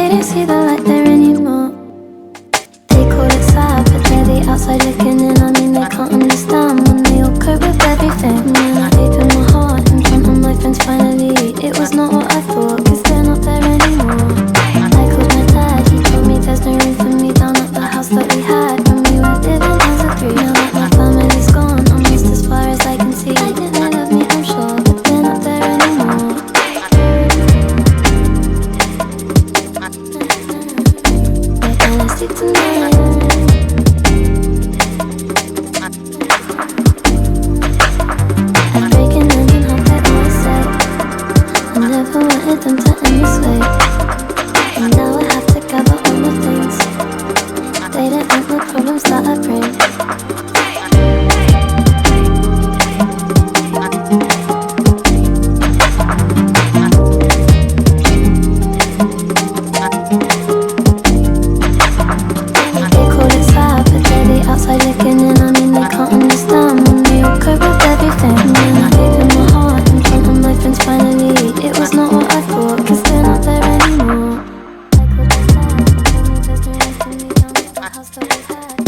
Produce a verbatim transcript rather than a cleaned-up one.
didn't see the light there anymore. They call it sad, but they're the outside looking in. I mean, they can't understand when they all cope with everything. And then I opened my heart in front of my friends finally. It was not what I thought, cause they're not there anymore. I called my dad, he told me there's no room for me down at the house that we had when we were living as a three. Now that my family's gone, I'm lost as far as I can see. They love me, I'm sure, but they're not there anymore. Where can I sleep tonight? Never wanted them to end this way, and now I have to gather all my things. They don't want the problems that I bring. They call it sad, but they're the outside looking in. I mean, they can't understand when they all cope with everything. And then I opened my heart in front of my friends finally. It was not what I thought, cause they're not there anymore. I called my dad, he told me there's no room for me down at the house that we had.